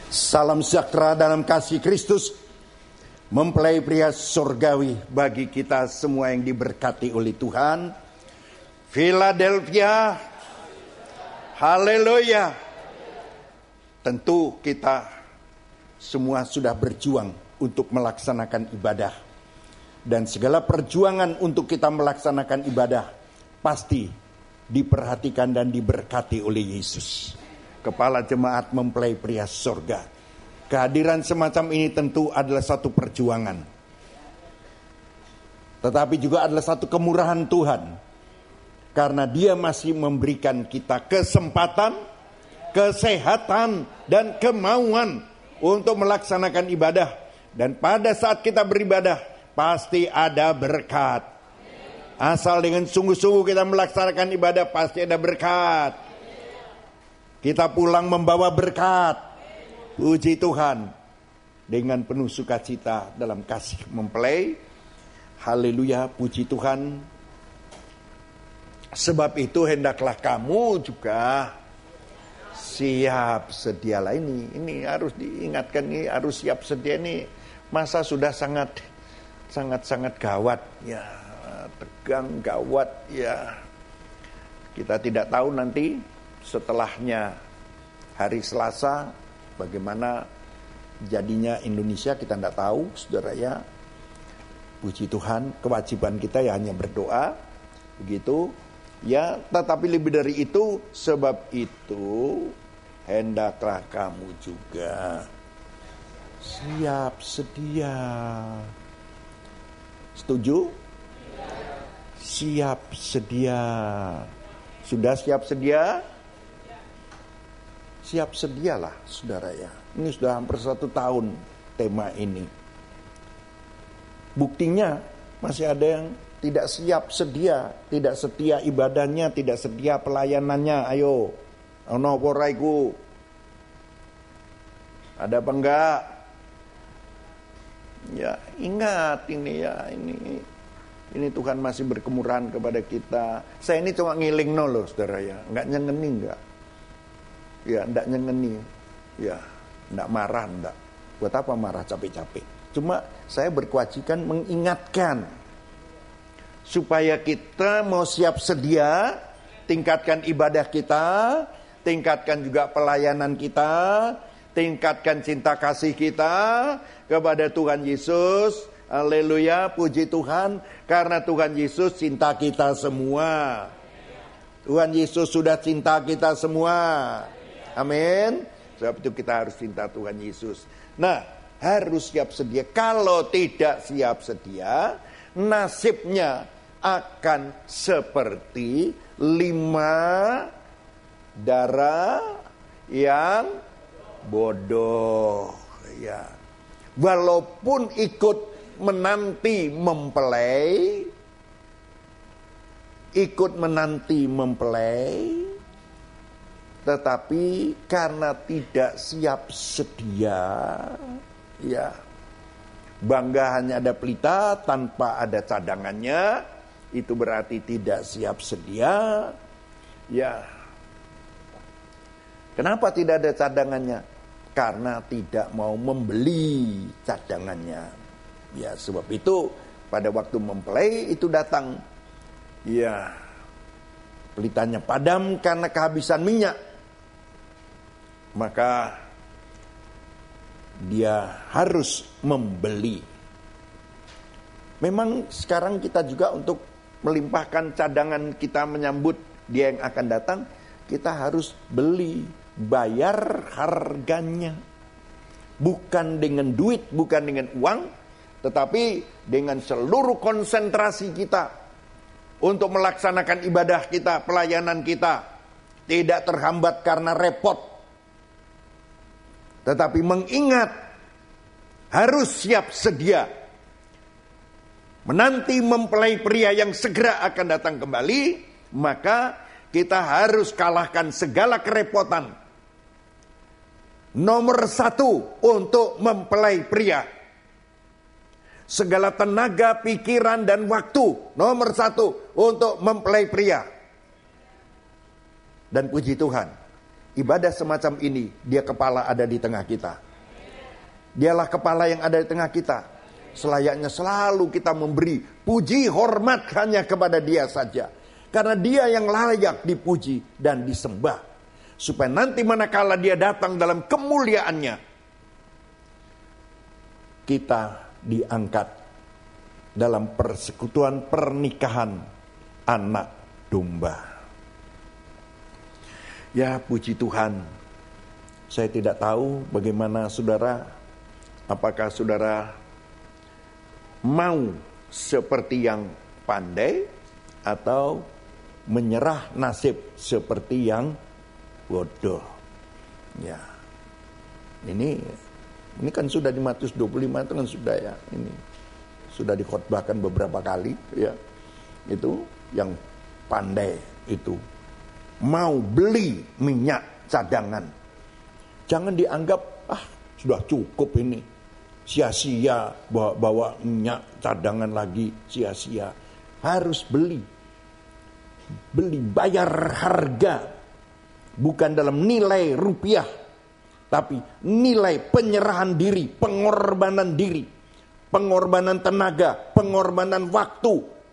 Salam sejahtera dalam kasih Kristus, mempelai pria surgawi bagi kita semua yang diberkati oleh Tuhan. Philadelphia, haleluya. Tentu kita semua sudah berjuang untuk melaksanakan ibadah. Dan segala perjuangan untuk kita melaksanakan ibadah pasti diperhatikan dan diberkati oleh Yesus, Kepala Jemaat Mempelai Pria Surga. Kehadiran semacam ini tentu adalah satu perjuangan, tetapi juga adalah satu kemurahan Tuhan, karena Dia masih memberikan kita kesempatan, kesehatan, dan kemauan untuk melaksanakan ibadah. Dan pada saat kita beribadah, pasti ada berkat. Asal dengan sungguh-sungguh kita melaksanakan ibadah, pasti ada berkat. Kita pulang membawa berkat. Puji Tuhan. Dengan penuh sukacita dalam kasih mempelai. Haleluya, puji Tuhan. Sebab itu hendaklah kamu juga siap sedialah. Ini harus diingatkan, ini harus siap sedia. Ini masa sudah sangat gawat ya, tegang, gawat ya. Kita tidak tahu nanti setelahnya hari Selasa bagaimana jadinya Indonesia, kita tidak tahu, saudara ya. Puji Tuhan, kewajiban kita ya hanya berdoa, begitu ya. Tetapi lebih dari itu, sebab itu hendaklah kamu juga siap sedia. Setuju? Siap sedia. Sudah siap sedia? Siap sedialah, saudara ya. Ini sudah hampir 1 tahun tema ini. Buktinya masih ada yang tidak siap sedia, tidak setia ibadahnya, tidak setia pelayanannya. Ayo, ono poraiku. Ada apa enggak? Ya, ingat ini ya, ini Tuhan masih berkemurahan kepada kita. Saya ini cuma ngiling loh, saudara ya, enggak nyengeni enggak. Ya, enggak nyengeni. Ya, enggak marah enggak. Buat apa marah capek-capek? Cuma saya berkewajiban mengingatkan supaya kita mau siap sedia, tingkatkan ibadah kita, tingkatkan juga pelayanan kita, tingkatkan cinta kasih kita kepada Tuhan Yesus. Haleluya, puji Tuhan, karena Tuhan Yesus cinta kita semua. Tuhan Yesus sudah cinta kita semua. Amin. Sebab itu kita harus cinta Tuhan Yesus. Nah, harus siap sedia. Kalau tidak siap sedia, nasibnya akan seperti 5 darah yang bodoh ya. Walaupun ikut menanti mempelai, tetapi karena tidak siap sedia ya, bangga hanya ada pelita tanpa ada cadangannya, itu berarti tidak siap sedia ya. Kenapa tidak ada cadangannya? Karena tidak mau membeli cadangannya. Ya, sebab itu pada waktu mempelai itu datang, ya, pelitanya padam karena kehabisan minyak. Maka dia harus membeli. Memang sekarang kita juga untuk melimpahkan cadangan kita menyambut dia yang akan datang, kita harus beli, bayar harganya. Bukan dengan duit, bukan dengan uang, tetapi dengan seluruh konsentrasi kita untuk melaksanakan ibadah kita, pelayanan kita. Tidak terhambat karena repot, tetapi mengingat harus siap sedia menanti mempelai pria yang segera akan datang kembali. Maka kita harus kalahkan segala kerepotan. Nomor 1 untuk mempelai pria, segala tenaga, pikiran, dan waktu. Nomor 1 untuk mempelai pria. Dan puji Tuhan, ibadah semacam ini, dia kepala ada di tengah kita. Dialah kepala yang ada di tengah kita. Selayaknya selalu kita memberi puji hormat hanya kepada dia saja. Karena dia yang layak dipuji dan disembah. Supaya nanti manakala dia datang dalam kemuliaannya, kita diangkat dalam persekutuan pernikahan anak domba. Ya, puji Tuhan. Saya tidak tahu bagaimana saudara, apakah saudara mau seperti yang pandai atau menyerah nasib seperti yang bodoh. Ya. Ini kan sudah di Matius 25 itu kan sudah ya, ini sudah dikhotbahkan beberapa kali ya. Itu yang pandai itu mau beli minyak cadangan. Jangan dianggap sudah cukup ini. Sia-sia bawa minyak cadangan lagi, sia-sia. Harus beli bayar harga, bukan dalam nilai rupiah, tapi nilai penyerahan diri, pengorbanan tenaga, pengorbanan waktu,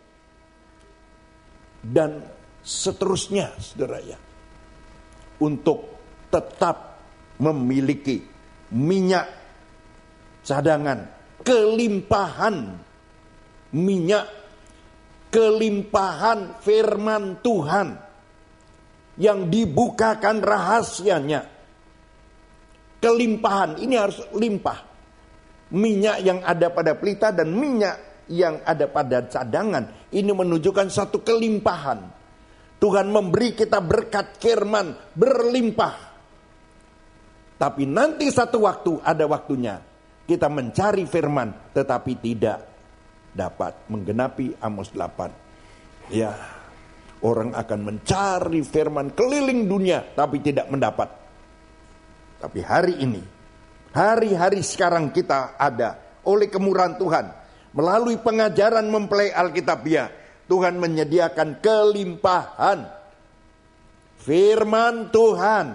dan seterusnya, saudara ya, untuk tetap memiliki minyak cadangan, kelimpahan minyak, kelimpahan firman Tuhan yang dibukakan rahasianya. Kelimpahan ini harus limpah. Minyak yang ada pada pelita dan minyak yang ada pada cadangan ini menunjukkan satu kelimpahan. Tuhan memberi kita berkat firman berlimpah. Tapi nanti satu waktu, ada waktunya kita mencari firman tetapi tidak dapat menggenapi Amos 8. Ya, orang akan mencari firman keliling dunia tapi tidak mendapat. Tapi hari ini, hari-hari sekarang kita ada oleh kemurahan Tuhan, melalui pengajaran mempelai Alkitabiah, Tuhan menyediakan kelimpahan firman Tuhan.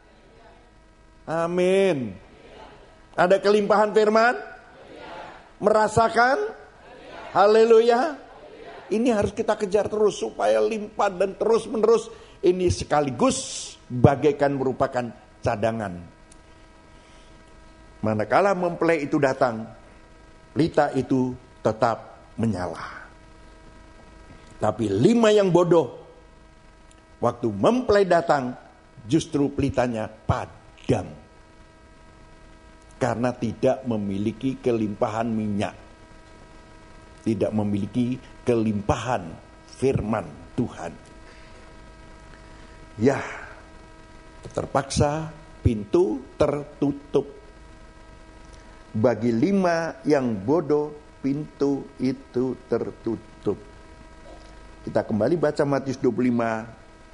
Amin. Ada kelimpahan firman? Merasakan? Haleluya. Ini harus kita kejar terus supaya limpah dan terus menerus. Ini sekaligus bagaikan merupakan cadangan. Manakala mempelai itu datang, pelita itu tetap menyala. Tapi 5 yang bodoh, waktu mempelai datang, justru pelitanya padam. Karena tidak memiliki kelimpahan minyak. Tidak memiliki kelimpahan firman Tuhan. Ya, terpaksa pintu tertutup. Bagi 5 yang bodoh, pintu itu tertutup. Kita kembali baca Matius 25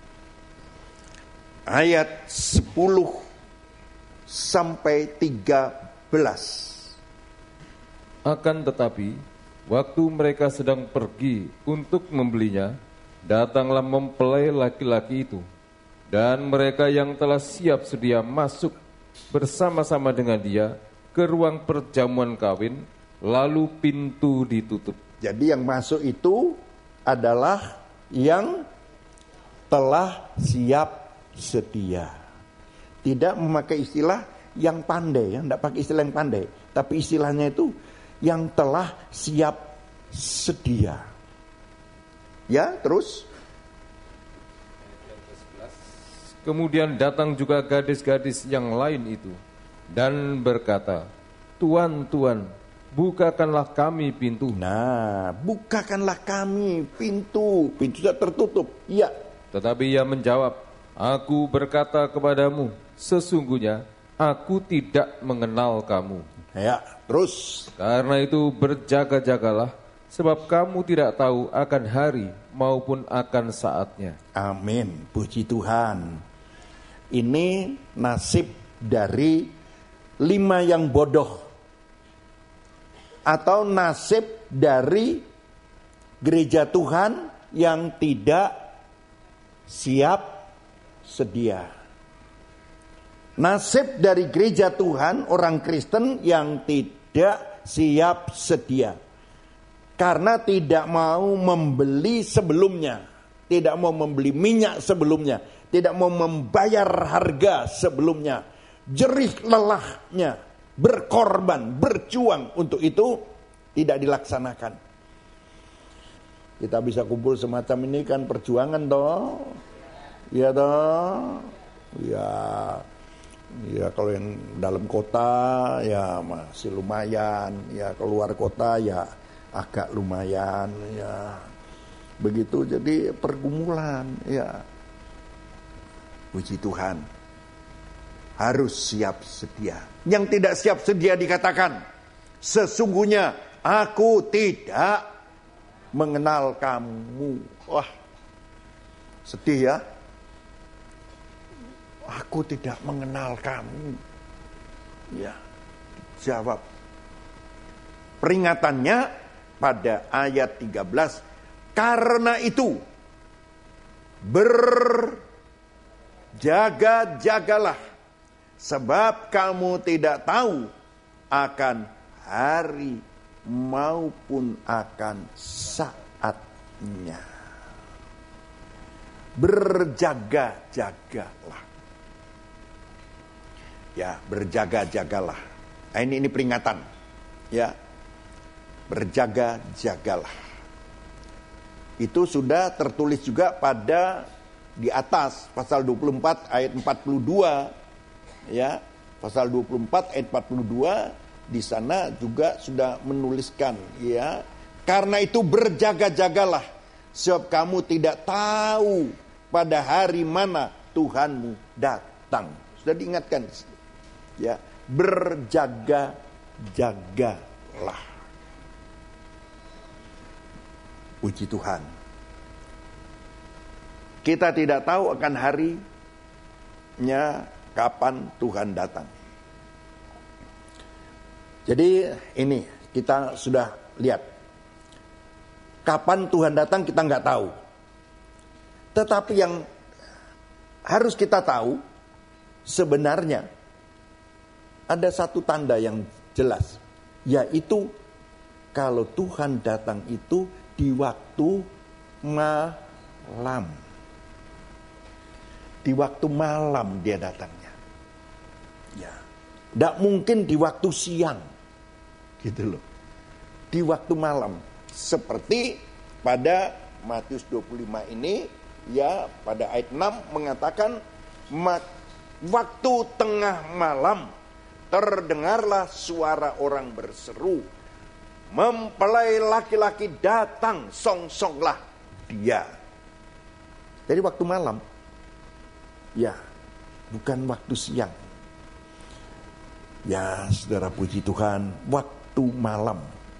ayat 10 sampai 13. Akan tetapi, waktu mereka sedang pergi untuk membelinya, datanglah mempelai laki-laki itu, dan mereka yang telah siap sedia masuk bersama-sama dengan dia ke ruang perjamuan kawin, lalu pintu ditutup. Jadi yang masuk itu adalah yang telah siap sedia. Tidak memakai istilah yang pandai, ya, tidak pakai istilah yang pandai, tapi istilahnya itu yang telah siap sedia. Ya, terus. Kemudian datang juga gadis-gadis yang lain itu dan berkata, Tuan, Tuan, bukakanlah kami pintu. Nah, bukakanlah kami pintu. Pintu sudah tertutup. Iya. Tetapi ia menjawab, Aku berkata kepadamu, sesungguhnya aku tidak mengenal kamu. Ya, terus. Karena itu berjaga-jagalah, sebab kamu tidak tahu akan hari maupun akan saatnya. Amin. Puji Tuhan. Ini nasib dari 5 yang bodoh, atau nasib dari gereja Tuhan yang tidak siap sedia. Nasib dari gereja Tuhan, orang Kristen yang tidak siap sedia. Karena tidak mau membeli sebelumnya. Tidak mau membeli minyak sebelumnya. Tidak mau membayar harga sebelumnya. Jerih lelahnya, berkorban, berjuang untuk itu tidak dilaksanakan. Kita bisa kumpul semacam ini kan perjuangan toh. Ya toh. Ya kalau yang dalam kota ya masih lumayan, ya keluar kota ya agak lumayan, ya begitu. Jadi pergumulan, ya. Puji Tuhan, harus siap sedia. Yang tidak siap sedia dikatakan, sesungguhnya aku tidak mengenal kamu. Wah, sedih ya. Aku tidak mengenal kamu. Ya, jawab. Peringatannya pada ayat 13. Karena itu, berjaga-jagalah. Sebab kamu tidak tahu akan hari maupun akan saatnya. Berjaga-jagalah. Ya, berjaga-jagalah. Nah, ini peringatan. Ya. Berjaga-jagalah. Itu sudah tertulis juga pada di atas pasal 24 ayat 42. Ya, pasal 24 ayat 42 di sana juga sudah menuliskan, ya. Karena itu berjaga-jagalah, sebab kamu tidak tahu pada hari mana Tuhanmu datang. Sudah diingatkan. Ya, berjaga-jagalah. Puji Tuhan. Kita tidak tahu akan harinya kapan Tuhan datang. Jadi ini kita sudah lihat. Kapan Tuhan datang kita nggak tahu. Tetapi yang harus kita tahu sebenarnya ada satu tanda yang jelas, yaitu kalau Tuhan datang itu di waktu malam. Di waktu malam dia datangnya. Ya. Tidak mungkin di waktu siang. Gitu loh. Di waktu malam. Seperti pada Matius 25 ini, ya, pada ayat 6 mengatakan waktu tengah malam terdengarlah suara orang berseru, mempelai laki-laki datang, songsonglah dia. Jadi waktu malam. Ya, bukan waktu siang. Ya, saudara, puji Tuhan, waktu malam.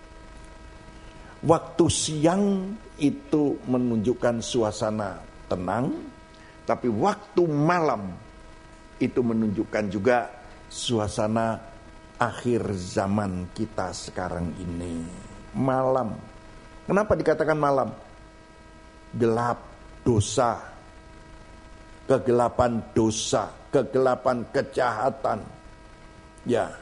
Waktu siang itu menunjukkan suasana tenang, tapi waktu malam itu menunjukkan juga suasana akhir zaman kita sekarang ini. Malam. Kenapa dikatakan malam? Gelap, dosa, kegelapan dosa, kegelapan kejahatan. Ya.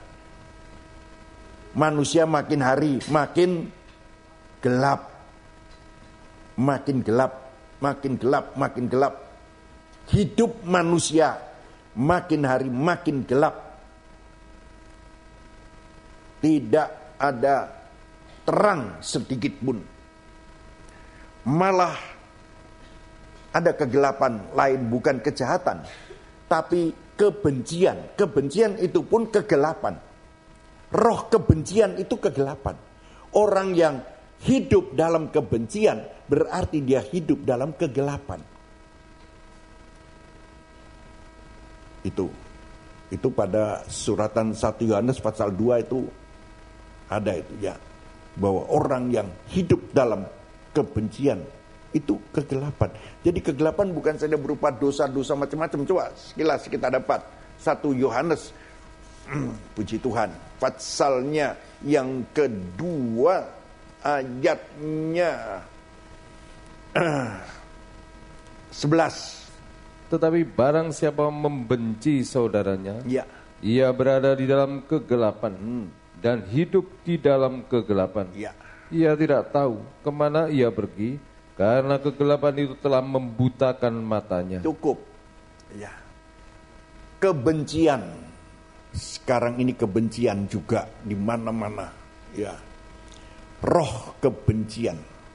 Manusia makin hari makin gelap. Makin gelap, makin gelap, makin gelap. Hidup manusia makin hari makin gelap. Tidak ada terang sedikit pun. Malah ada kegelapan lain, bukan kejahatan, tapi kebencian. Kebencian itu pun kegelapan. Roh kebencian itu kegelapan. Orang yang hidup dalam kebencian berarti dia hidup dalam kegelapan. Itu pada suratan 1 Yohanes pasal 2 itu ada itu, ya, bahwa orang yang hidup dalam kebencian itu kegelapan. Jadi kegelapan bukan saja berupa dosa-dosa macam-macam. Coba sekilas kita dapat 1 Yohanes, puji Tuhan, pasalnya yang kedua, ayatnya 11. Tetapi barang siapa membenci saudaranya, Ya. ia berada di dalam kegelapan dan hidup di dalam kegelapan. Ya. Ia tidak tahu kemana ia pergi, karena kegelapan itu telah membutakan matanya. Cukup. Ya. Kebencian. Sekarang ini kebencian juga di mana-mana. Ya. Roh kebencian.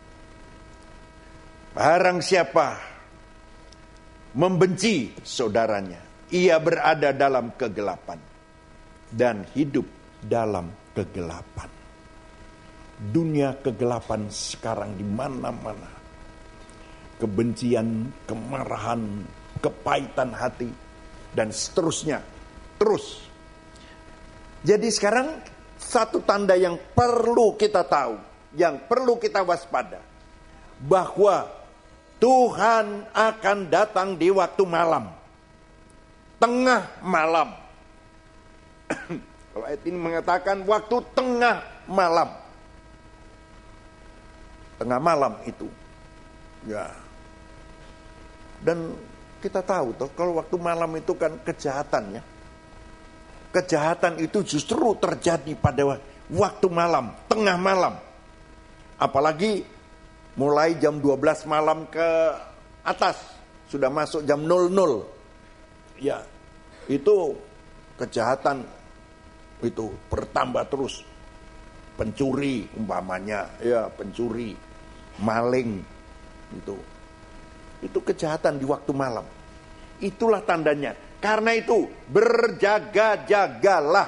Barang siapa membenci saudaranya, ia berada dalam kegelapan dan hidup dalam kegelapan. Dunia kegelapan sekarang di mana-mana. Kebencian, kemarahan, kepahitan hati, dan seterusnya. Terus. Jadi sekarang satu tanda yang perlu kita tahu, yang perlu kita waspada, bahwa Tuhan akan datang di waktu malam. Tengah malam. Kalau ayat ini mengatakan waktu tengah malam. Tengah malam itu. Ya. Dan kita tahu toh kalau waktu malam itu kan kejahatan ya. Kejahatan itu justru terjadi pada waktu malam, tengah malam. Apalagi mulai jam 12 malam ke atas, sudah masuk jam 00. Ya, itu kejahatan itu bertambah terus. Pencuri umpamanya, ya pencuri, maling, itu kejahatan di waktu malam. Itulah tandanya. Karena itu berjaga-jagalah.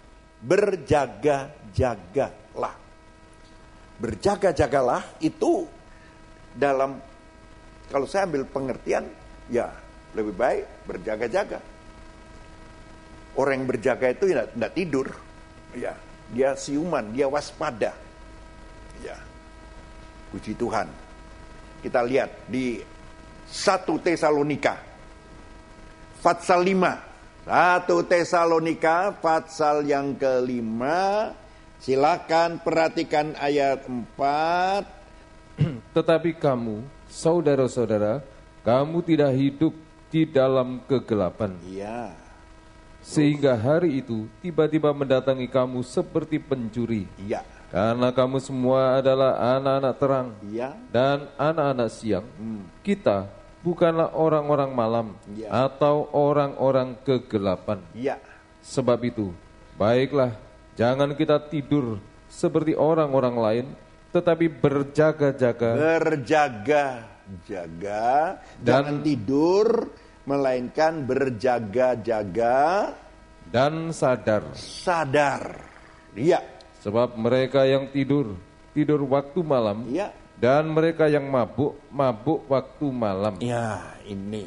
Berjaga-jagalah. Berjaga-jagalah itu dalam, kalau saya ambil pengertian, ya lebih baik berjaga-jaga. Orang yang berjaga itu tidak tidur, ya dia siuman, dia waspada, ya puji Tuhan. Kita lihat di 1 Tesalonika pasal 5, 1 Tesalonika pasal yang ke-5. Silakan perhatikan ayat 4. Tetapi kamu, saudara-saudara, kamu tidak hidup di dalam kegelapan. Iya. Sehingga hari itu tiba-tiba mendatangi kamu seperti pencuri. Iya. Karena kamu semua adalah anak-anak terang Iya. dan anak-anak siang. Kita bukanlah orang-orang malam atau orang-orang kegelapan. Iya. Sebab itu, baiklah, jangan kita tidur seperti orang-orang lain, tetapi berjaga-jaga. Berjaga-jaga, jangan tidur, melainkan berjaga-jaga dan sadar. Sadar. Iya. Sebab mereka yang tidur waktu malam, Iya. dan mereka yang mabuk waktu malam. Ya, ini.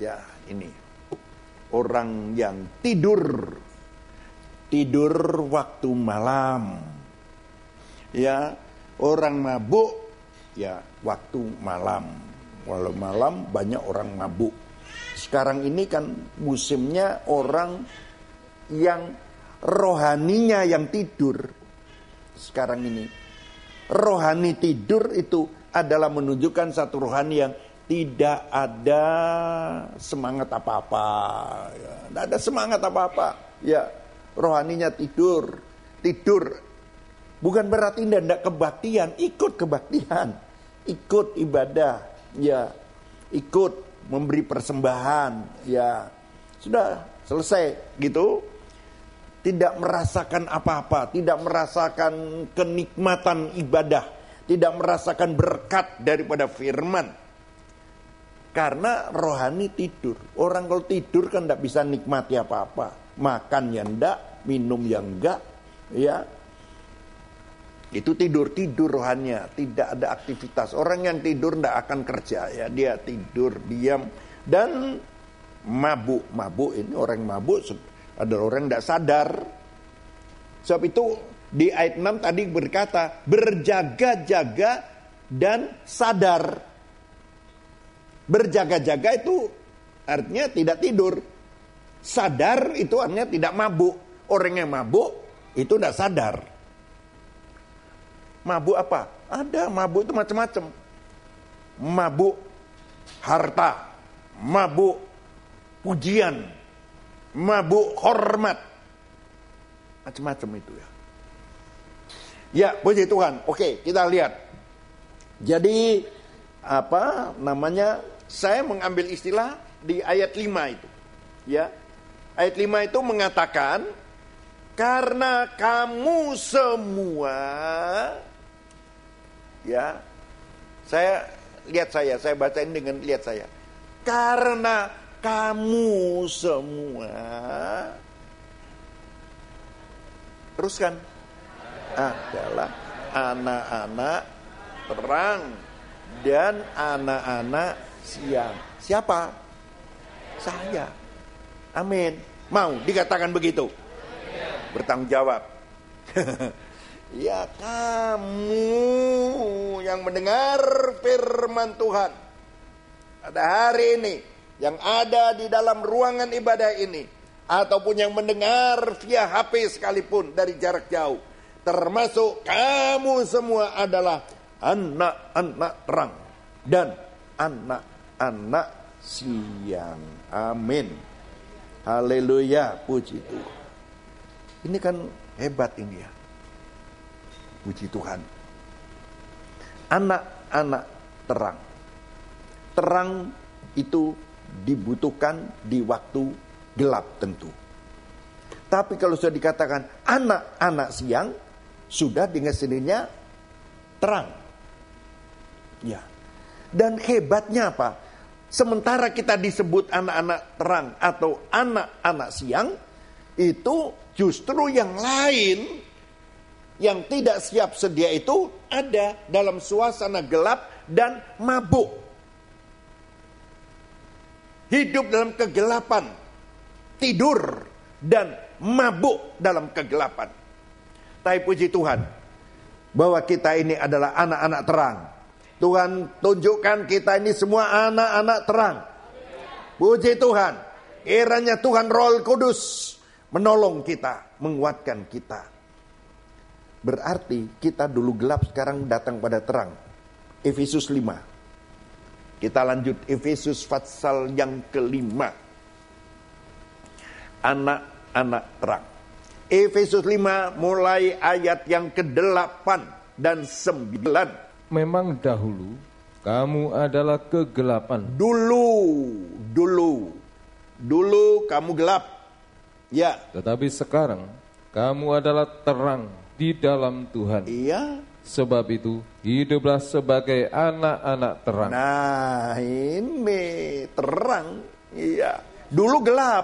Orang yang tidur waktu malam. Ya, orang mabuk ya waktu malam. Walau malam banyak orang mabuk. Sekarang ini kan musimnya orang yang rohaninya yang tidur. Sekarang ini rohani tidur itu adalah menunjukkan satu rohani yang tidak ada semangat apa-apa, ya, tidak ada semangat apa-apa. Ya, rohaninya tidur. Bukan berarti tidak kebaktian, ikut kebaktian, ikut ibadah, ya, ikut memberi persembahan, ya, sudah selesai gitu. Tidak merasakan apa-apa, tidak merasakan kenikmatan ibadah, tidak merasakan berkat daripada firman. Karena rohani tidur. Orang kalau tidur kan tidak bisa nikmati apa-apa. Makan yang enggak, minum yang enggak, ya. Itu tidur rohaninya, tidak ada aktivitas. Orang yang tidur tidak akan kerja, ya. Dia tidur, diam, dan mabuk. Ini orang mabuk adalah orang tidak sadar. Sebab itu di ayat 6 tadi berkata berjaga-jaga dan sadar. Berjaga-jaga itu artinya tidak tidur. Sadar itu artinya tidak mabuk. Orang yang mabuk itu tidak sadar. Mabuk apa? Ada mabuk itu macam-macam. Mabuk harta, mabuk pujian, mabuk hormat. Macam-macam itu ya. Ya, puji Tuhan. Oke, kita lihat. Jadi saya mengambil istilah di ayat 5 itu. Ya. Ayat 5 itu mengatakan, karena kamu semua, ya. Saya bacain dengan lihat saya. Karena kamu semua, teruskan, adalah anak-anak terang dan anak-anak siang. Siapa? Saya. Amin. Mau dikatakan begitu? Bertanggung jawab. Ya, kamu yang mendengar firman Tuhan pada hari ini, yang ada di dalam ruangan ibadah ini, ataupun yang mendengar via HP sekalipun dari jarak jauh, termasuk kamu semua adalah anak-anak terang dan anak-anak siang. Amin. Haleluya, puji Tuhan. Ini kan hebat ini ya. Puji Tuhan. Anak-anak terang. Terang itu dibutuhkan di waktu gelap tentu. Tapi kalau sudah dikatakan anak-anak siang, sudah dengan sendirinya terang. Ya. Dan hebatnya apa? Sementara kita disebut anak-anak terang atau anak-anak siang, itu justru yang lain yang tidak siap sedia itu ada dalam suasana gelap dan mabuk. Hidup dalam kegelapan, tidur dan mabuk dalam kegelapan. Tapi puji Tuhan bahwa kita ini adalah anak-anak terang. Tuhan tunjukkan kita ini semua anak-anak terang. Puji Tuhan. Kiranya Tuhan Roh Kudus menolong kita, menguatkan kita. Berarti kita dulu gelap, sekarang datang pada terang. Efesus 5. Kita lanjut Efesus pasal yang kelima. Anak-anak terang. Efesus 5 mulai ayat yang ke-8 dan 9. Memang dahulu kamu adalah kegelapan. Dulu kamu gelap. Ya. Tetapi sekarang kamu adalah terang di dalam Tuhan. Iya. Sebab itu hiduplah sebagai anak-anak terang. Nah, ini terang. Iya. Dulu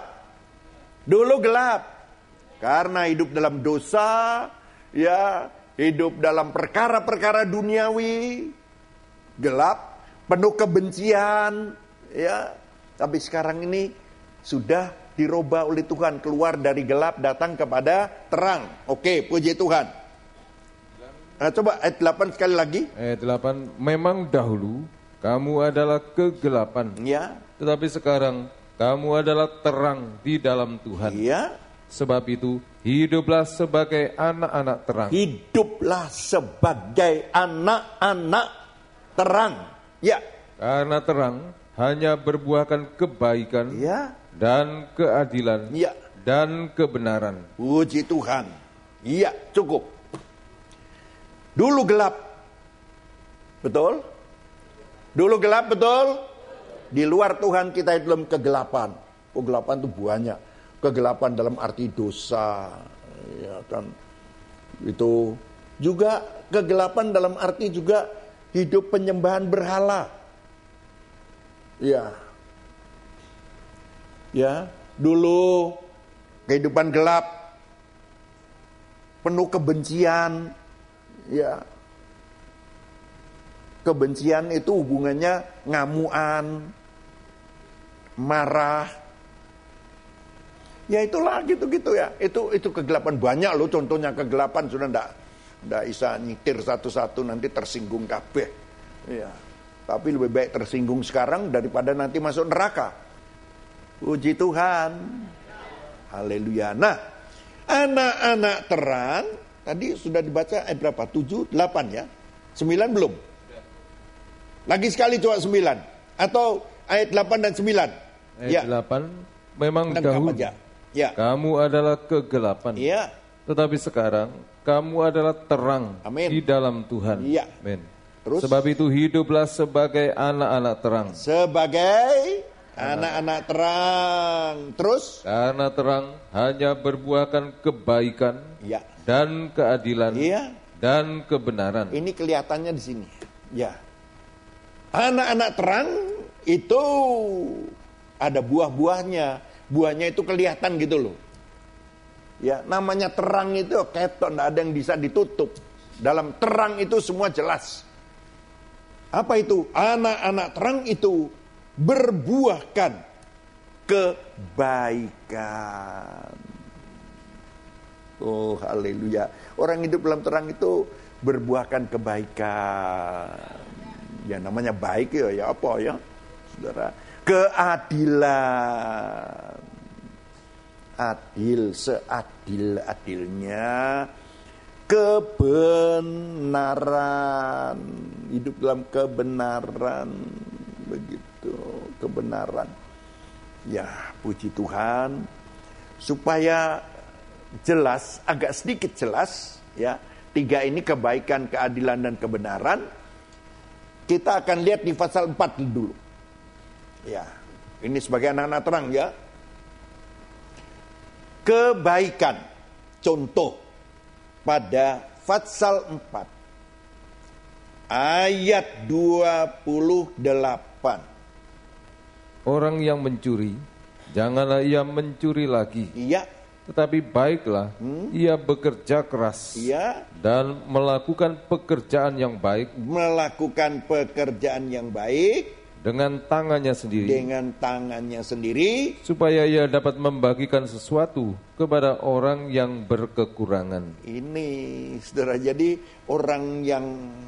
gelap. Karena hidup dalam dosa, ya, hidup dalam perkara-perkara duniawi, gelap, penuh kebencian, ya. Tapi sekarang ini sudah dirubah oleh Tuhan, keluar dari gelap datang kepada terang. Oke, puji Tuhan. Nah, coba ayat 8 sekali lagi. Ayat 8, memang dahulu kamu adalah kegelapan. Ya. Tetapi sekarang kamu adalah terang di dalam Tuhan. Iya. Sebab itu hiduplah sebagai anak-anak terang. Hiduplah sebagai anak-anak terang. Ya. Karena terang hanya berbuahkan kebaikan, ya, dan keadilan, ya, dan kebenaran. Puji Tuhan. Iya, cukup. Dulu gelap. Betul? Dulu gelap, betul? Di luar Tuhan kita itu dalam kegelapan. Kegelapan itu banyak. Kegelapan dalam arti dosa. Ya kan. Itu juga kegelapan dalam arti juga hidup penyembahan berhala. Ya. Ya, dulu kehidupan gelap, penuh kebencian, ya. Kebencian itu hubungannya ngamuan, marah. Ya itulah gitu-gitu ya. Itu kegelapan banyak loh, contohnya kegelapan sudah ndak bisa nyitir satu-satu, nanti tersinggung kabeh. Ya. Tapi lebih baik tersinggung sekarang daripada nanti masuk neraka. Puji Tuhan. Haleluya. Nah, anak-anak terang, tadi sudah dibaca ayat berapa? 7, 8 ya? 9 belum? Lagi sekali coba 9. Atau ayat 8 dan 9. Ayat 8. memang Lengkap dahulu aja. Ya. kamu adalah kegelapan, Ya. tetapi sekarang kamu adalah terang Amin. di dalam Tuhan. Iya. Amin. Terus? Sebab itu hiduplah sebagai anak-anak terang. Sebagai anak-anak terang. Terus? Karena terang hanya berbuahkan kebaikan Ya. dan keadilan Iya. dan kebenaran. Ini kelihatannya di sini. Ya. Anak-anak terang itu ada buah-buahnya. Buahnya itu kelihatan gitu loh. Ya, namanya terang itu ketok, tidak ada yang bisa ditutup. Dalam terang itu semua jelas. Apa itu? Anak-anak terang itu berbuahkan kebaikan. Oh, haleluya. Orang hidup dalam terang itu berbuahkan kebaikan. Ya namanya baik ya apa ya, saudara? Keadilan. Adil, seadil-adilnya. Kebenaran. Hidup dalam kebenaran. Begitu, kebenaran. Ya, puji Tuhan. Supaya jelas, agak sedikit jelas, ya. 3 ini kebaikan, keadilan, dan kebenaran. Kita akan lihat di pasal 4 dulu. Ya, ini sebagai anak-anak terang ya. Kebaikan. Contoh pada pasal 4 ayat 28. Orang yang mencuri, janganlah ia mencuri lagi. Iya. Tetapi baiklah ia bekerja keras Iya. dan melakukan pekerjaan yang baik Melakukan pekerjaan yang baik dengan tangannya sendiri, dengan tangannya sendiri, supaya ia dapat membagikan sesuatu kepada orang yang berkekurangan. ini saudara, jadi orang yang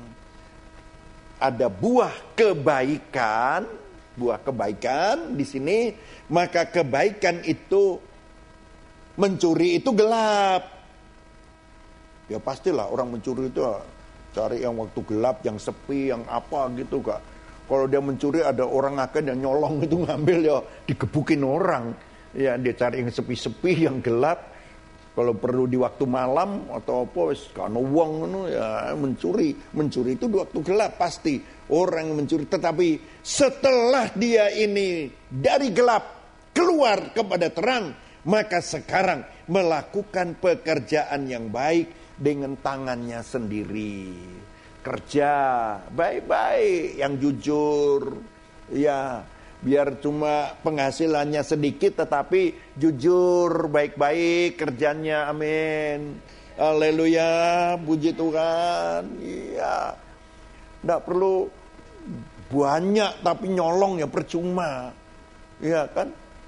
ada buah kebaikan di sini, maka kebaikan itu, mencuri itu gelap. Ya pastilah orang mencuri itu cari yang waktu gelap, yang sepi, yang apa gitu kak. Kalau dia mencuri ada orang akan yang nyolong itu ngambil ya digebukin orang. Ya dia cari yang sepi-sepi, yang gelap. Kalau perlu di waktu malam atau apa wis kana wong ngono ya mencuri. Mencuri itu di waktu gelap pasti. Orang yang mencuri, tetapi setelah dia ini dari gelap keluar kepada terang, maka sekarang melakukan pekerjaan yang baik dengan tangannya sendiri. Kerja baik-baik, yang jujur, ya biar cuma penghasilannya sedikit tetapi jujur, baik-baik kerjanya, amin. Haleluya, puji Tuhan. Iya, tidak perlu banyak tapi nyolong ya percuma, ya kan?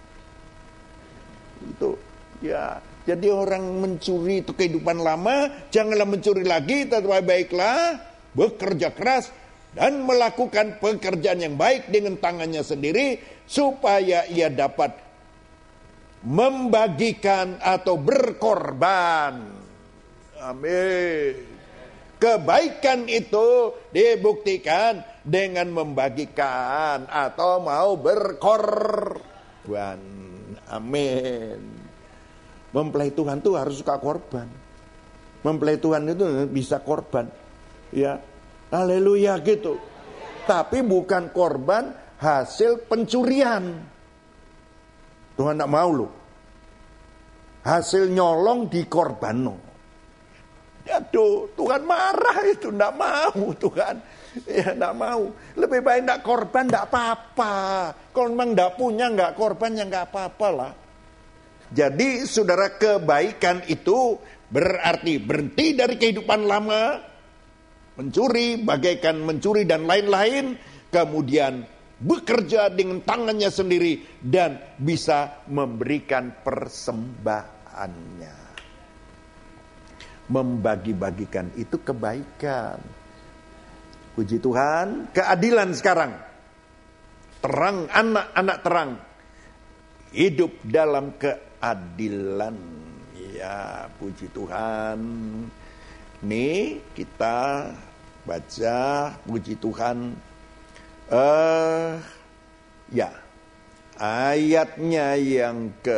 Itu, ya. Jadi orang mencuri itu kehidupan lama, janganlah mencuri lagi, tetapi baiklah bekerja keras dan melakukan pekerjaan yang baik dengan tangannya sendiri, supaya ia dapat membagikan atau berkorban. Amin. Kebaikan itu dibuktikan dengan membagikan atau mau berkorban. Amin. Mempelai Tuhan itu harus suka korban. Mempelai Tuhan itu bisa korban. Ya, haleluya gitu. Tapi bukan korban hasil pencurian. Tuhan tidak mau loh. Hasil nyolong dikorbanno. Aduh, Tuhan marah itu, tidak mau Tuhan. Ya, tidak mau. Lebih baik tidak korban, tidak apa-apa. Kalau memang tidak punya, nggak korban, ya nggak apa-apa lah. Jadi, saudara, kebaikan itu berarti berhenti dari kehidupan lama, mencuri, bagaikan mencuri dan lain-lain, kemudian bekerja dengan tangannya sendiri dan bisa memberikan persembahannya. Membagi-bagikan itu kebaikan. Puji Tuhan. Keadilan sekarang. Terang, anak-anak terang. Hidup dalam keadilan. Ya, puji Tuhan. Ini kita baca, puji Tuhan. Ya, ayatnya yang ke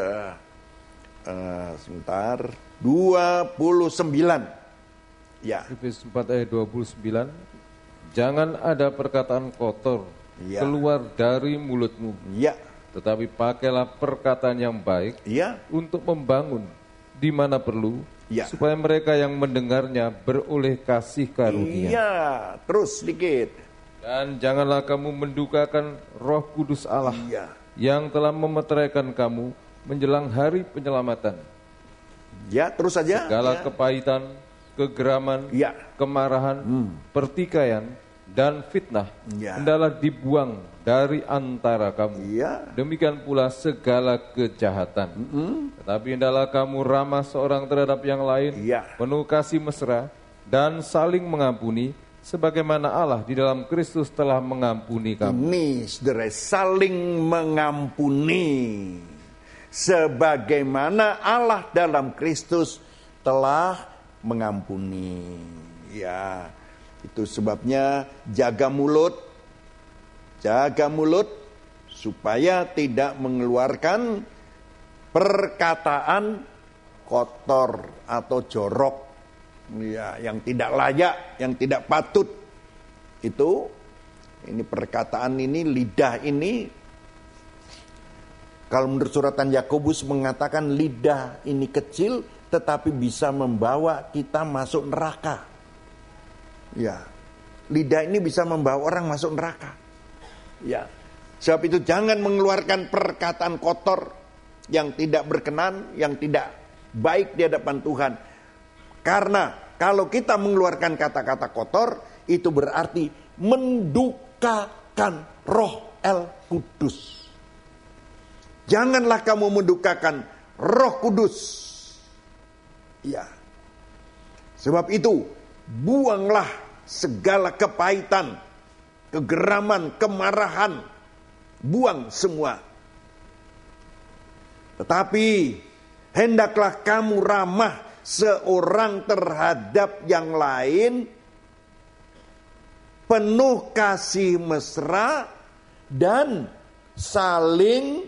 29. Ya. Efesus 4 ayat 29. Jangan ada perkataan kotor Ya. keluar dari mulutmu, Ya. tetapi pakailah perkataan yang baik Ya. untuk membangun di mana perlu, Ya. supaya mereka yang mendengarnya beroleh kasih karunia. Iya, terus sedikit. Dan janganlah kamu mendukakan Roh Kudus Allah Iya. yang telah memeteraikan kamu menjelang hari penyelamatan. Ya, terus saja. Segala Ya. kepahitan, kegeraman, Ya. kemarahan, pertikaian, dan fitnah Ya. hendaklah dibuang dari antara kamu. Iya. Demikian pula segala kejahatan. Tetapi hendaklah kamu ramah seorang terhadap yang lain, Iya. penuh kasih mesra, dan saling mengampuni, sebagaimana Allah di dalam Kristus telah mengampuni kamu. Ini saudara, saling mengampuni. Sebagaimana Allah dalam Kristus telah mengampuni. Ya, itu sebabnya jaga mulut supaya tidak mengeluarkan perkataan kotor atau jorok, ya, yang tidak layak, yang tidak patut. Ini perkataan ini, lidah ini, kalau menurut suratan Yakobus mengatakan lidah ini kecil tetapi bisa membawa kita masuk neraka. Ya, lidah ini bisa membawa orang masuk neraka. Ya, sebab itu jangan mengeluarkan perkataan kotor yang tidak berkenan, yang tidak baik di hadapan Tuhan. Karena kalau kita mengeluarkan kata-kata kotor, itu berarti mendukakan Roh El Kudus. Janganlah kamu mendukakan Roh Kudus. Ya. Sebab itu, buanglah segala kepahitan, kegeraman, kemarahan. Buang semua. Tetapi hendaklah kamu ramah seorang terhadap yang lain, penuh kasih mesra, dan saling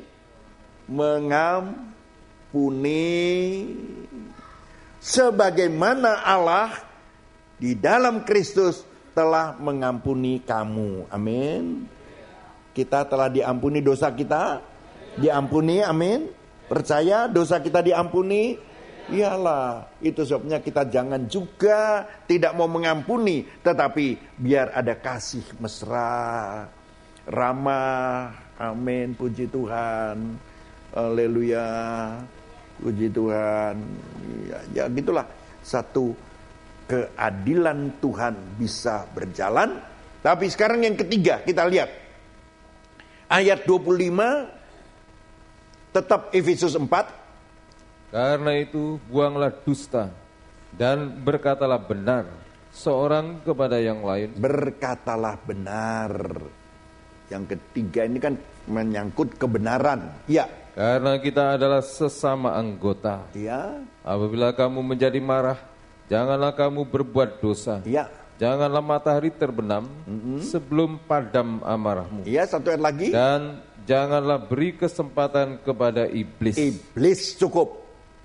mengampuni. Sebagaimana Allah di dalam Kristus telah mengampuni kamu. Amin. Kita telah diampuni dosa kita. Diampuni, amin. Percaya dosa kita diampuni. Iyalah, itu sebabnya kita jangan juga tidak mau mengampuni, tetapi biar ada kasih mesra, ramah. Amin, puji Tuhan. Haleluya. Puji Tuhan. Ya gitulah, satu keadilan Tuhan bisa berjalan. Tapi sekarang yang ketiga, kita lihat ayat 25, tetap Efesus 4. Karena itu buanglah dusta dan berkatalah benar seorang kepada yang lain. Berkatalah benar. Yang ketiga ini kan menyangkut kebenaran. Ya. Karena kita adalah sesama anggota. Ya. Apabila kamu menjadi marah, janganlah kamu berbuat dosa. Ya. Janganlah matahari terbenam sebelum padam amarahmu. Ya, satu ayat lagi. Dan janganlah beri kesempatan kepada iblis. Iblis cukup.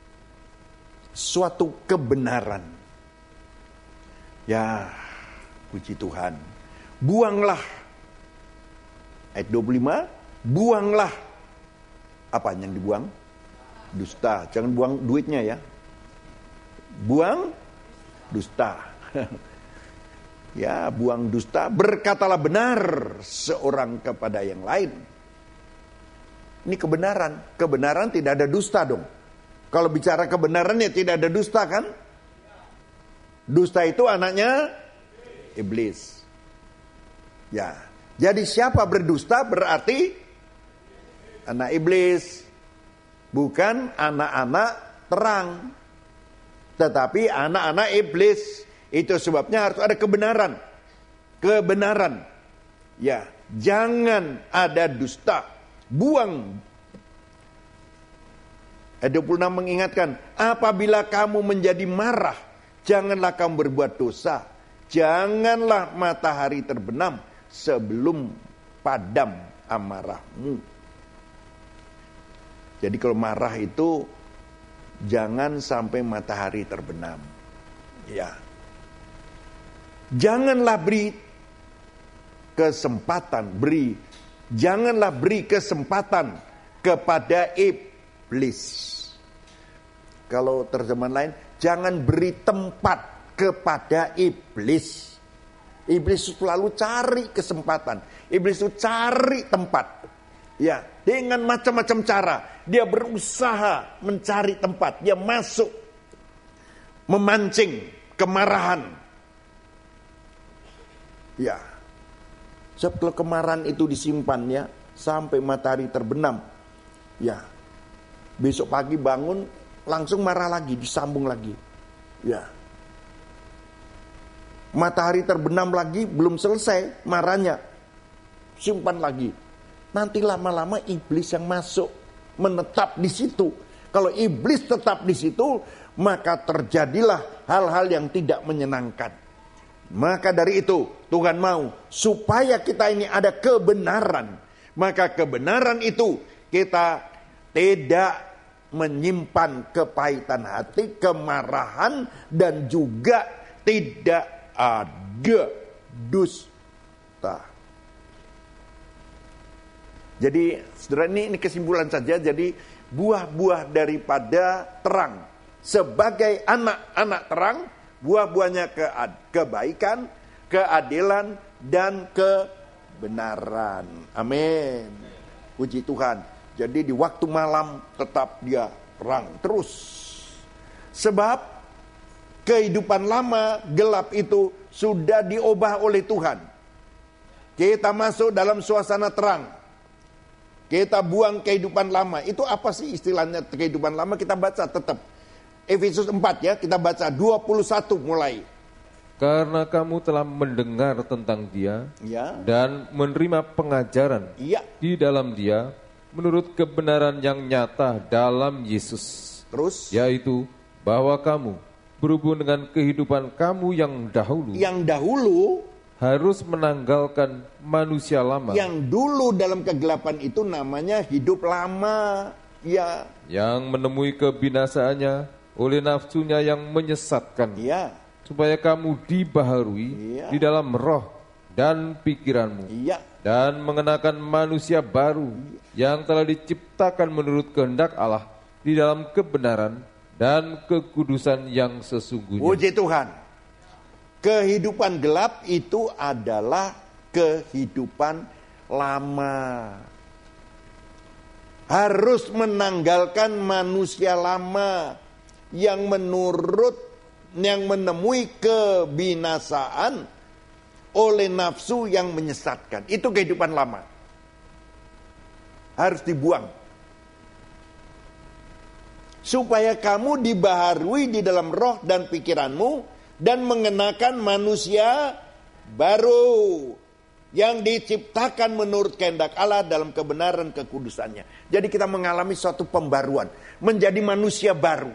Suatu kebenaran. Ya, puji Tuhan. Buanglah. Ayat 25, buanglah. Apa yang dibuang? Dusta. Jangan buang duitnya ya. Buang dusta. Ya, buang dusta. Berkatalah benar seorang kepada yang lain. Ini kebenaran. Kebenaran tidak ada dusta dong. Kalau bicara kebenaran ya tidak ada dusta kan? Dusta itu anaknya iblis. Ya. Jadi siapa berdusta berarti anak iblis. Bukan anak-anak terang. Tetapi anak-anak iblis. Itu sebabnya harus ada kebenaran. Kebenaran. Ya, jangan ada dusta. Buang. Ayat 26 mengingatkan, apabila kamu menjadi marah, janganlah kamu berbuat dosa. Janganlah matahari terbenam sebelum padam amarahmu. Jadi kalau marah itu jangan sampai matahari terbenam. Ya. Janganlah beri kesempatan kepada iblis. Kalau terjemahan lain, jangan beri tempat kepada iblis. Iblis selalu cari kesempatan. Iblis itu cari tempat. Ya, dengan macam-macam cara dia berusaha mencari tempat. Dia masuk memancing kemarahan. Ya. Sebab kalau kemarahan itu disimpannya sampai matahari terbenam, ya, besok pagi bangun langsung marah lagi, disambung lagi. Ya. Matahari terbenam lagi, belum selesai marahnya, simpan lagi. Nanti lama-lama iblis yang masuk, menetap di situ. Kalau iblis tetap di situ, maka terjadilah hal-hal yang tidak menyenangkan. Maka dari itu Tuhan mau supaya kita ini ada kebenaran. Maka kebenaran itu kita tidak menyimpan kepahitan hati, kemarahan, dan juga tidak ada dusta. Jadi saudara, ini kesimpulan saja. Jadi buah-buah daripada terang. Sebagai anak-anak terang, buah-buahnya kebaikan, keadilan, dan kebenaran. Amin. Puji Tuhan. Jadi di waktu malam tetap dia terang terus. Sebab kehidupan lama gelap itu sudah diubah oleh Tuhan. Kita masuk dalam suasana terang. Kita buang kehidupan lama. Itu apa sih istilahnya kehidupan lama? Kita baca tetap Efesus 4 ya, kita baca 21 mulai. Karena kamu telah mendengar tentang dia, ya, dan menerima pengajaran, ya, di dalam dia menurut kebenaran yang nyata dalam Yesus. Terus, yaitu bahwa kamu berhubung dengan kehidupan kamu yang dahulu harus menanggalkan manusia lama. Yang dulu dalam kegelapan itu namanya hidup lama, ya, yang menemui kebinasaannya oleh nafsunya yang menyesatkan, ya, supaya kamu dibaharui, ya, di dalam roh dan pikiranmu, ya, dan mengenakan manusia baru, ya, yang telah diciptakan menurut kehendak Allah di dalam kebenaran dan kekudusan yang sesungguhnya. Puji Tuhan. Kehidupan gelap itu adalah kehidupan lama. Harus menanggalkan manusia lama yang menemui kebinasaan oleh nafsu yang menyesatkan. Itu kehidupan lama. Harus dibuang. Supaya kamu dibaharui di dalam roh dan pikiranmu, dan mengenakan manusia baru yang diciptakan menurut kehendak Allah dalam kebenaran kekudusannya. Jadi kita mengalami suatu pembaruan, menjadi manusia baru.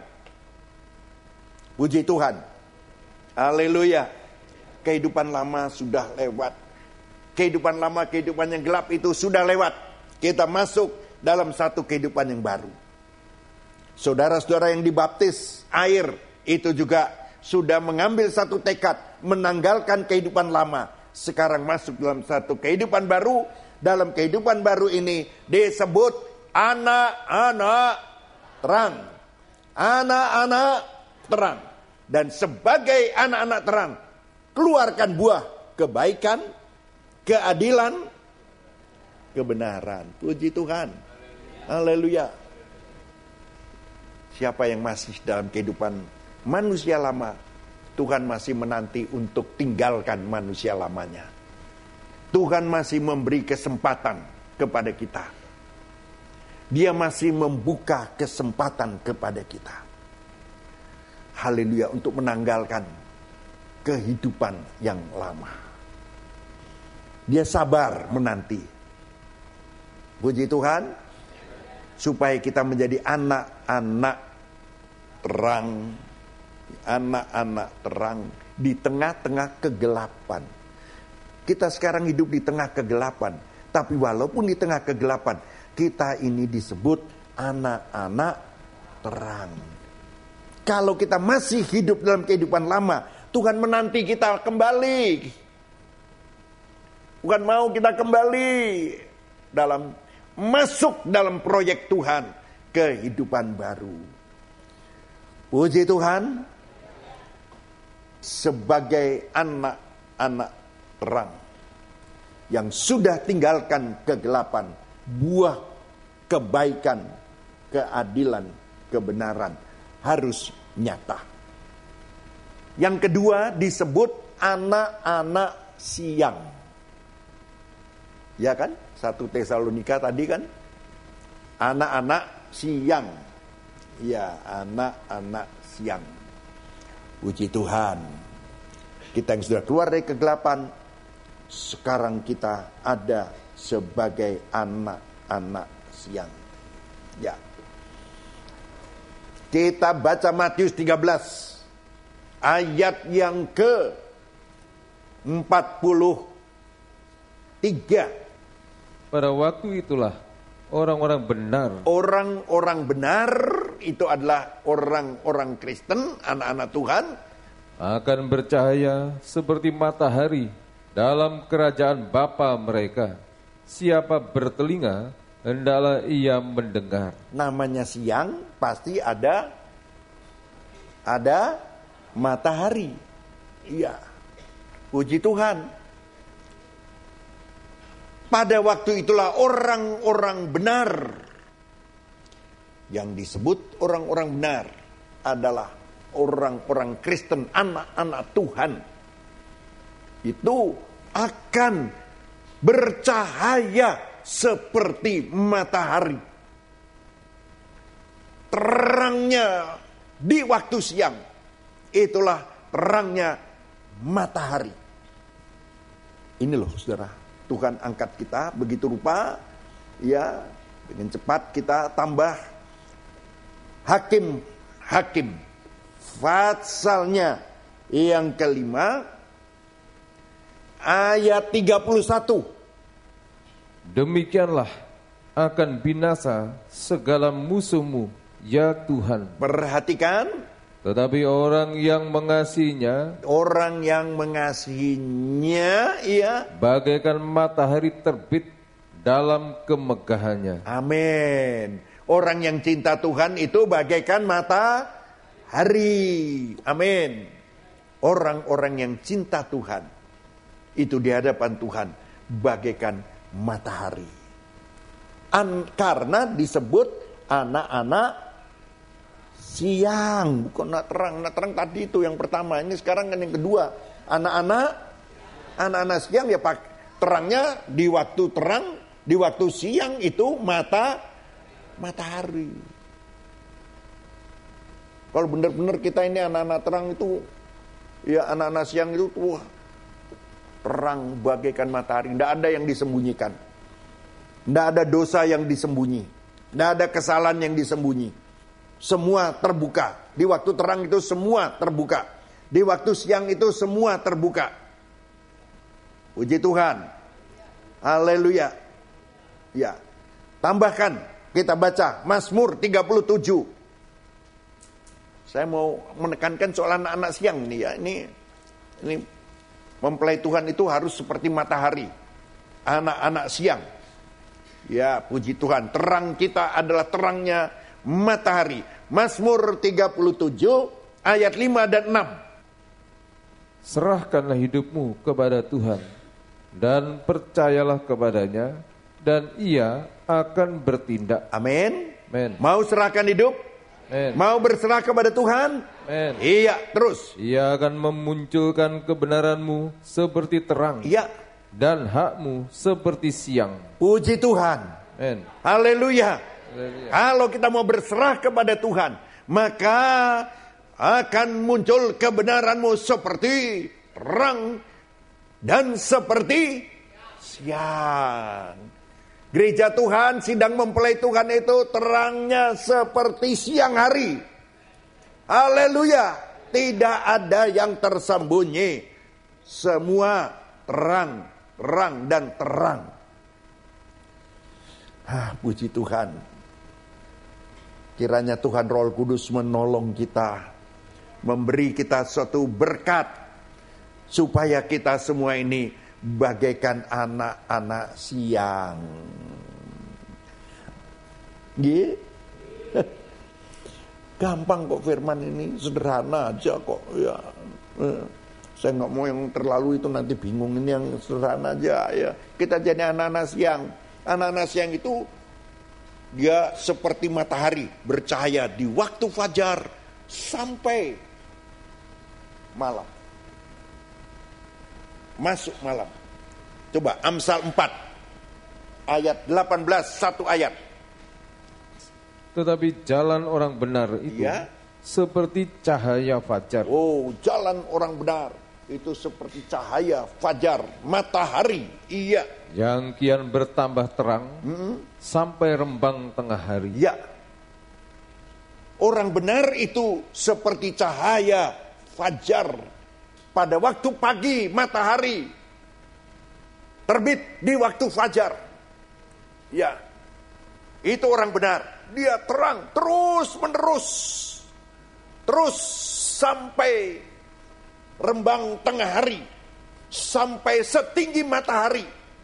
Puji Tuhan. Haleluya. Kehidupan lama sudah lewat. Kehidupan lama, kehidupan yang gelap itu sudah lewat. Kita masuk dalam satu kehidupan yang baru. Saudara-saudara yang dibaptis air itu juga sudah mengambil satu tekad menanggalkan kehidupan lama. Sekarang masuk dalam satu kehidupan baru. Dalam kehidupan baru ini disebut anak-anak terang. Anak-anak terang. Dan sebagai anak-anak terang, keluarkan buah kebaikan, keadilan, kebenaran. Puji Tuhan. Haleluya. Siapa yang masih dalam kehidupan manusia lama, Tuhan masih menanti untuk tinggalkan manusia lamanya. Tuhan masih memberi kesempatan kepada kita. Dia masih membuka kesempatan kepada kita. Haleluya, untuk menanggalkan kehidupan yang lama. Dia sabar menanti. Puji Tuhan, supaya kita menjadi anak-anak terang. Anak-anak terang di tengah-tengah kegelapan. Kita sekarang hidup di tengah kegelapan, tapi walaupun di tengah kegelapan, kita ini disebut anak-anak terang. Kalau kita masih hidup dalam kehidupan lama, Tuhan menanti kita kembali. Bukan mau kita kembali masuk dalam proyek Tuhan, kehidupan baru. Puji Tuhan, sebagai anak-anak terang yang sudah tinggalkan kegelapan, buah kebaikan, keadilan, kebenaran harus nyata. Yang kedua disebut anak-anak siang. Ya kan? 1 Tesalonika tadi kan? Anak-anak siang. Ya, anak-anak siang. Puji Tuhan. Kita yang sudah keluar dari kegelapan, sekarang kita ada sebagai anak-anak siang. Ya. Kita baca Matius 13 ayat yang ke-43. Pada waktu itulah orang-orang benar. Orang-orang benar itu adalah orang-orang Kristen, anak-anak Tuhan, akan bercahaya seperti matahari dalam kerajaan Bapa mereka. Siapa bertelinga, hendaklah ia mendengar. Namanya siang pasti ada matahari. Iya. Puji Tuhan. Pada waktu itulah orang-orang benar. Yang disebut orang-orang benar adalah orang-orang Kristen, anak-anak Tuhan. Itu akan bercahaya seperti matahari. Terangnya di waktu siang, itulah terangnya matahari. Ini loh saudara, Tuhan angkat kita begitu rupa, ya, dengan cepat kita tambah Hakim pasalnya yang kelima ayat 31. Demikianlah akan binasa segala musuhmu, ya Tuhan. Perhatikan, tetapi orang yang mengasihinya, ya, bagaikan matahari terbit dalam kemegahannya. Amin. Orang yang cinta Tuhan itu bagaikan matahari. Amin. Orang-orang yang cinta Tuhan itu di hadapan Tuhan bagaikan matahari. Karena disebut anak-anak siang, bukan anak terang. Anak terang tadi itu yang pertama, ini sekarang kan yang kedua. Anak-anak siang ya terangnya di waktu terang, di waktu siang itu matahari. Kalau benar-benar kita ini anak-anak terang itu, ya anak-anak siang itu wah, terang bagaikan matahari. Tidak ada yang disembunyikan. Tidak ada dosa yang disembunyi. Tidak ada kesalahan yang disembunyi. Semua terbuka. Di waktu terang itu semua terbuka. Di waktu siang itu semua terbuka. Puji Tuhan. Haleluya. Ya. Tambahkan, kita baca Mazmur 37. Saya mau menekankan soal anak-anak siang ini ya. Ini mempelai Tuhan itu harus seperti matahari. Anak-anak siang. Ya, puji Tuhan. Terang kita adalah terangnya matahari. Mazmur 37 ayat 5 dan 6. Serahkanlah hidupmu kepada Tuhan dan percayalah kepadanya, dan ia akan bertindak. Amin. Amen. Mau serahkan hidup? Amen. Mau berserah kepada Tuhan? Amen. Iya, terus. Ia akan memunculkan kebenaranmu seperti terang. Iya. Dan hakmu seperti siang. Puji Tuhan. Amen. Haleluya. Haleluya. Kalau kita mau berserah kepada Tuhan, maka akan muncul kebenaranmu seperti terang dan seperti siang. Gereja Tuhan, sidang mempelai Tuhan itu terangnya seperti siang hari. Haleluya. Tidak ada yang tersembunyi. Semua terang dan terang. Puji Tuhan. Kiranya Tuhan Roh Kudus menolong kita, memberi kita suatu berkat, supaya kita semua ini bagaikan anak-anak siang. Gampang kok firman ini, sederhana aja kok ya. Saya nggak mau yang terlalu itu, nanti bingung. Ini yang sederhana aja ya. Kita jadi anak-anak siang. Anak-anak siang itu dia seperti matahari bercahaya di waktu fajar sampai malam. Masuk malam. Coba Amsal 4 ayat 18, satu ayat. Tetapi jalan orang benar itu seperti cahaya fajar. Oh, jalan orang benar itu seperti cahaya fajar, matahari. Iya. Yang kian bertambah terang sampai rembang tengah hari. Ya. Orang benar itu seperti cahaya fajar. Pada waktu pagi matahari terbit di waktu fajar. Ya. Itu orang benar. Dia terang terus menerus. Terus sampai rembang tengah hari. Sampai setinggi matahari.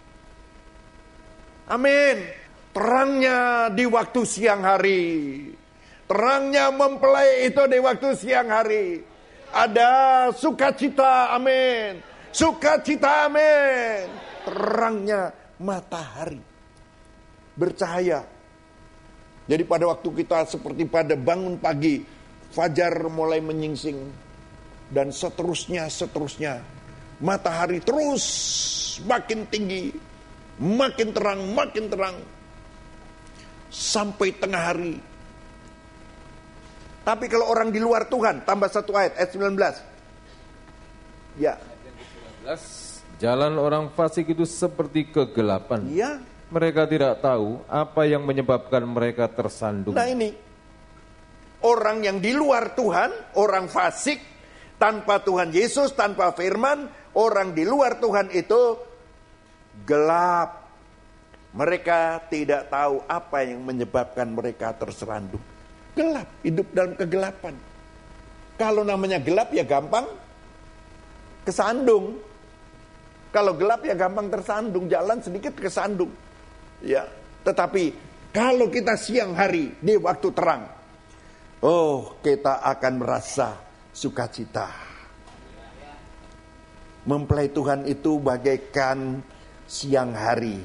Amin. Terangnya di waktu siang hari. Terangnya mempelai itu di waktu siang hari. Ada sukacita, amin. Sukacita, amin. Terangnya matahari bercahaya. Jadi pada waktu kita seperti pada bangun pagi, fajar mulai menyingsing, dan seterusnya. Matahari terus makin tinggi, makin terang, sampai tengah hari. Tapi kalau orang di luar Tuhan, tambah satu ayat 19. Ya. 19, jalan orang fasik itu seperti kegelapan. Ya. Mereka tidak tahu apa yang menyebabkan mereka tersandung. Nah ini, orang yang di luar Tuhan, orang fasik, tanpa Tuhan Yesus, tanpa firman, orang di luar Tuhan itu gelap. Mereka tidak tahu apa yang menyebabkan mereka terserandung. Gelap, hidup dalam kegelapan. Kalau namanya gelap ya gampang kesandung. Kalau gelap ya gampang tersandung, jalan sedikit kesandung. Ya, tetapi kalau kita siang hari di waktu terang, oh, kita akan merasa sukacita. Mempelai Tuhan itu bagaikan siang hari.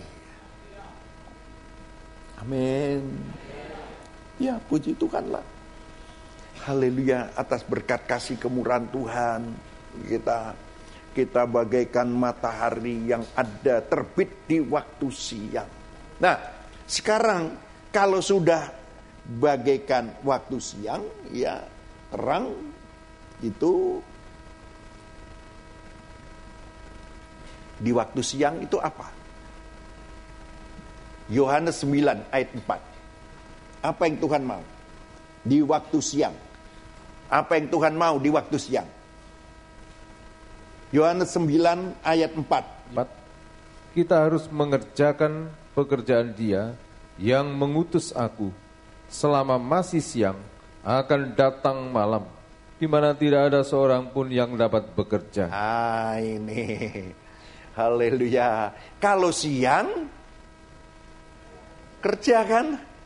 Amin. Ya, puji Tuhan lah. Haleluya, atas berkat kasih kemurahan Tuhan. Kita bagaikan matahari yang ada terbit di waktu siang. Nah, sekarang kalau sudah bagaikan waktu siang, ya terang itu di waktu siang itu apa? Yohanes 9 ayat 4. Apa yang Tuhan mau di waktu siang? Apa yang Tuhan mau di waktu siang? Yohanes 9 ayat 4. Kita harus mengerjakan pekerjaan Dia yang mengutus aku. Selama masih siang akan datang malam, di mana tidak ada seorang pun yang dapat bekerja. Ini haleluya. Kalau siang kerja kan?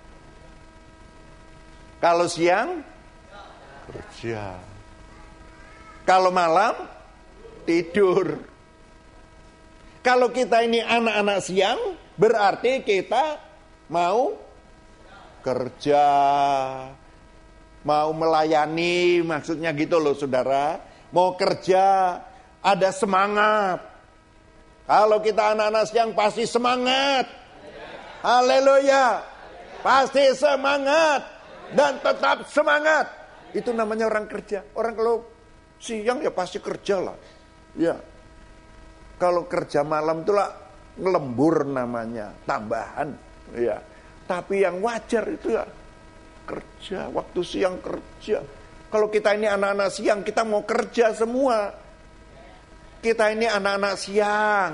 Kalau siang kerja. Kalau malam tidur. Kalau kita ini anak-anak siang, berarti kita mau kerja, mau melayani, maksudnya gitu loh saudara. Mau kerja, ada semangat. Kalau kita anak-anak siang pasti semangat. Haleluya. Pasti semangat. Dan tetap semangat. Itu namanya orang kerja. Orang kalau siang ya pasti kerja lah. Ya. Kalau kerja malam itulah ngelembur namanya, tambahan. Ya. Tapi yang wajar itu ya kerja, waktu siang kerja. Kalau kita ini anak-anak siang, kita mau kerja semua. Kita ini anak-anak siang.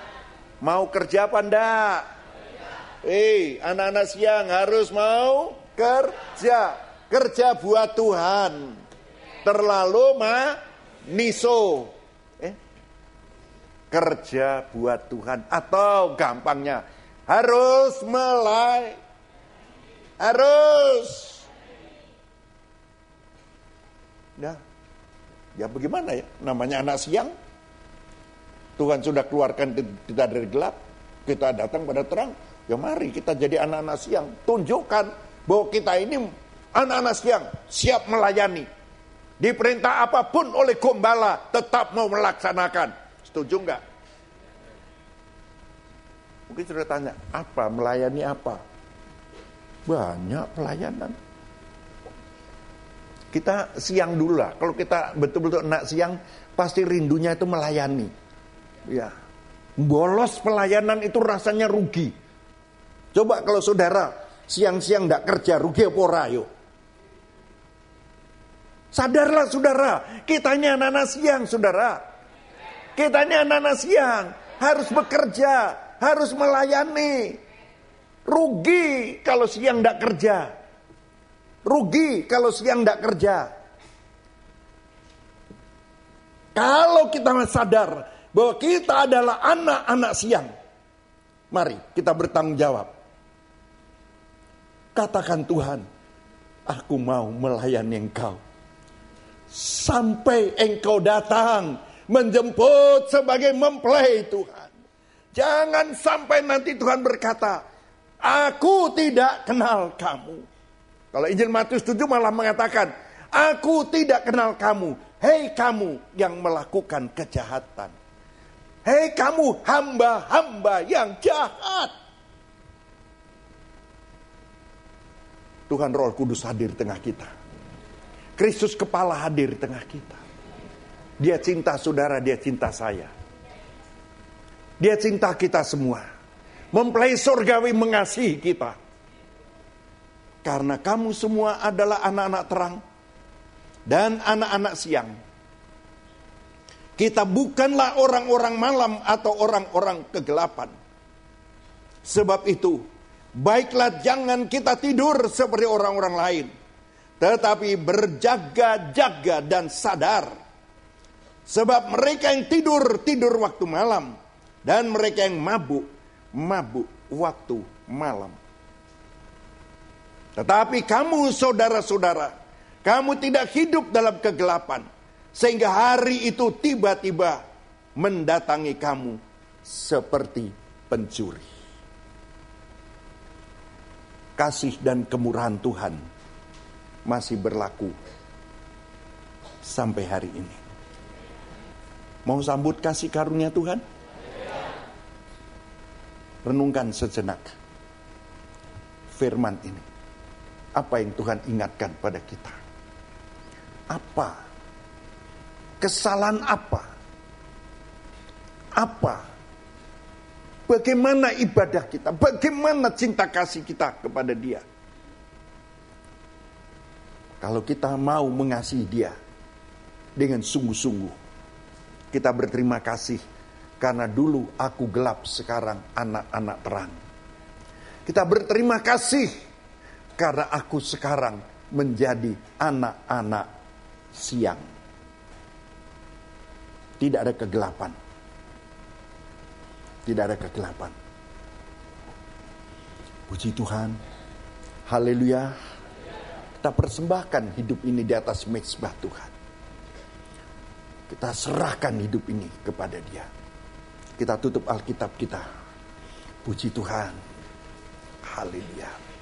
Mau kerja apa enggak? Anak-anak siang harus mau Kerja buat Tuhan. Terlalu maniso. Kerja buat Tuhan. Atau gampangnya, harus harus. Ya bagaimana ya? Namanya anak siang. Tuhan sudah keluarkan kita dari gelap. Kita datang pada terang. Ya mari kita jadi anak-anak siang. Tunjukkan bahwa kita ini anak-anak siang. Siap melayani. Diperintah apapun oleh gembala. Tetap mau melaksanakan. Setuju enggak? Mungkin sudah tanya. Apa? Melayani apa? Banyak pelayanan. Kita siang dulu lah. Kalau kita betul-betul anak siang, pasti rindunya itu melayani. Ya, bolos pelayanan itu rasanya rugi. Coba kalau saudara siang-siang tidak kerja, rugi apa ora yuk? Sadarlah saudara, kita ini anak-anak siang saudara. Kita ini anak-anak siang, harus bekerja, harus melayani. Rugi kalau siang tidak kerja. Rugi kalau siang tidak kerja. Kalau kita sadar bahwa kita adalah anak-anak siang, mari kita bertanggung jawab. Katakan, Tuhan, aku mau melayani Engkau sampai Engkau datang menjemput sebagai mempelai Tuhan. Jangan sampai nanti Tuhan berkata, aku tidak kenal kamu. Kalau Injil Matius 7 malah mengatakan, aku tidak kenal kamu. Hei kamu yang melakukan kejahatan. Hei kamu hamba-hamba yang jahat. Tuhan Roh Kudus hadir di tengah kita. Kristus kepala hadir di tengah kita. Dia cinta saudara, dia cinta saya. Dia cinta kita semua. Mempelai surgawi mengasihi kita. Karena kamu semua adalah anak-anak terang dan anak-anak siang. Kita bukanlah orang-orang malam atau orang-orang kegelapan. Sebab itu, baiklah jangan kita tidur seperti orang-orang lain. Tetapi berjaga-jaga dan sadar. Sebab mereka yang tidur, tidur waktu malam. Dan mereka yang mabuk, mabuk waktu malam. Tetapi kamu saudara-saudara, kamu tidak hidup dalam kegelapan. Sehingga hari itu tiba-tiba mendatangi kamu seperti pencuri. Kasih dan kemurahan Tuhan masih berlaku sampai hari ini. Mau sambut kasih karunia Tuhan? Renungkan sejenak firman ini. Apa yang Tuhan ingatkan pada kita? Apa? Kesalahan apa? Apa? Bagaimana ibadah kita? Bagaimana cinta kasih kita kepada Dia? Kalau kita mau mengasihi Dia dengan sungguh-sungguh, kita berterima kasih karena dulu aku gelap, sekarang anak-anak terang. Kita berterima kasih karena aku sekarang menjadi anak-anak siang. Tidak ada kegelapan. Tidak ada kegelapan. Puji Tuhan. Haleluya. Kita persembahkan hidup ini di atas mezbah Tuhan. Kita serahkan hidup ini kepada Dia. Kita tutup Alkitab kita. Puji Tuhan. Haleluya.